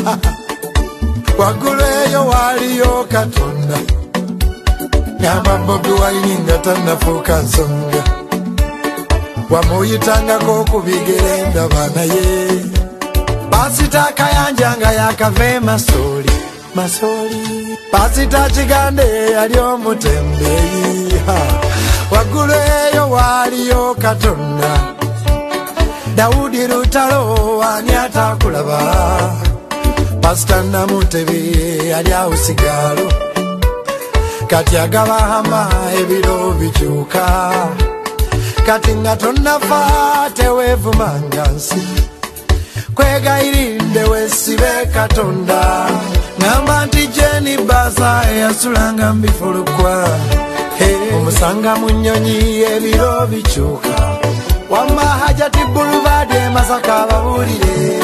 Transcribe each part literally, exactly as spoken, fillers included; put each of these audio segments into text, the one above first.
waggulu eyo waliyo Katonda ngamba Bobi Wine nga tannafuuka nsonga wamuyitangako ku bigere ndaba naye Pasita Kayanja nga yakava Masoli Masoli Pasita Kigande yali omutembeeyi waggulu eyo waliyo Katonda Daudi Lutalo ani atakulaba Pasita Namutebi yali awo Sigalo kati agabahama ebiro bikyuka kati nga tonnafa teweevumanga nsi kwegayirinde weesibe Katonda ngamba nti Jeni Basa eyasulanga mbifulukwa omusanga mu nnyonyi ebiro bikyuka wamma Hajati Bulubade Masaka babuulire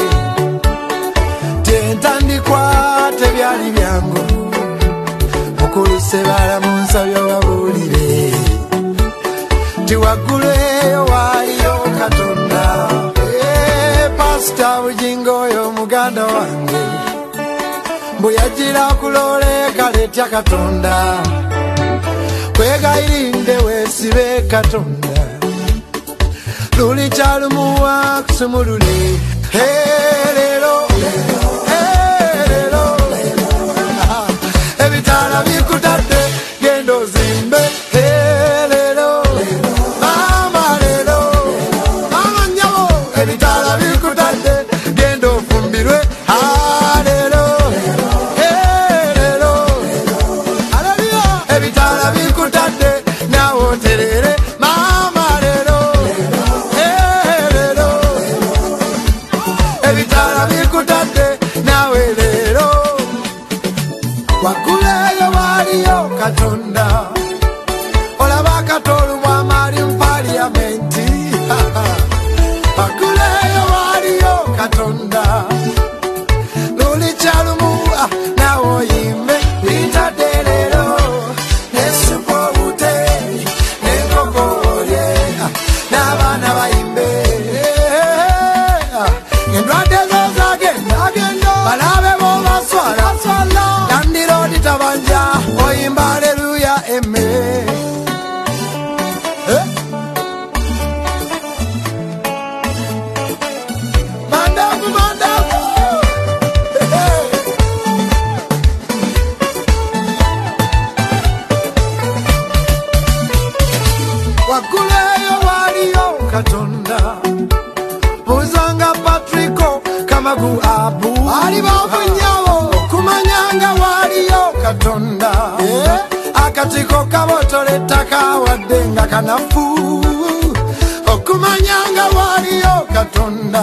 tentandikwa tebyali byangu mukulu Sebala mu nsabyo babuulire ti waggulu eyo waliyo Katonda Pasita Bugingo oyo muganda wange mbu yagira kulole kaletya Katonda kwegayirinde weesibe Katonda luli kyalumuwa kusumulule lero lero ebitala bikutadde genda ozimbe lero mama lero mama nyabo ebitala bikutadde genda ofumbirwe lero lero haleluya ebitala bikutadde nawe oterere mama lero lero ebitala bikutadde nawe lero waggulu eyo waliyo Katonda olaba katolu bwa mali mu paliamenti waggulu eyo waliyo Katonda luli kyalumu nawe oyimbe litadde leero nesupa obute nenkogolye n'abaana bayimbe endwadde zo zagenda balabe bobaswala nandirodi tabanja oyimba aleluya eme mandavu mandavu waggulu eyo waliyo Katonda buzanga Patriko Kamagu Abu ali bafunyawo okumanyanga waliyo Katonda akatiko kabotole ttaka wadde nga kanafu okumanyanga waliyo Katonda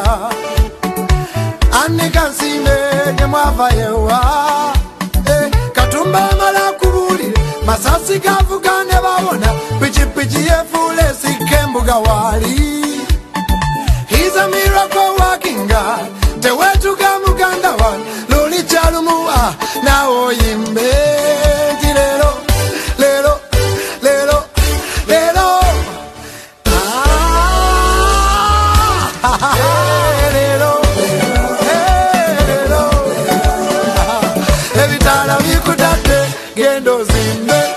Anne Kansimbe ne mwava yewa Katumba amala kubuulire masasi gavuga ne babona pikipiki yefuula esikka embuga wali He's a miracle working God tewetuga muganda wan luli kyalumuwa nawe oyimbe nti lero lero lero lero lero lero ebitala bikutadde genda ozimbe